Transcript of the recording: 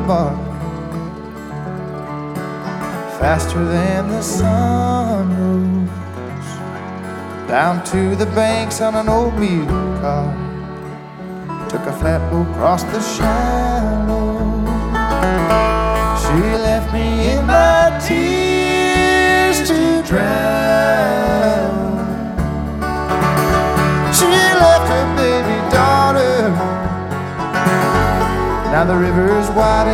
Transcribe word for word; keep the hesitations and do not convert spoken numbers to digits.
bark, faster than the sun rose, down to the banks on an old mule car. Took a flatboat across the shallows. She left me in my tears to drown. She left her baby daughter. Now the river's wide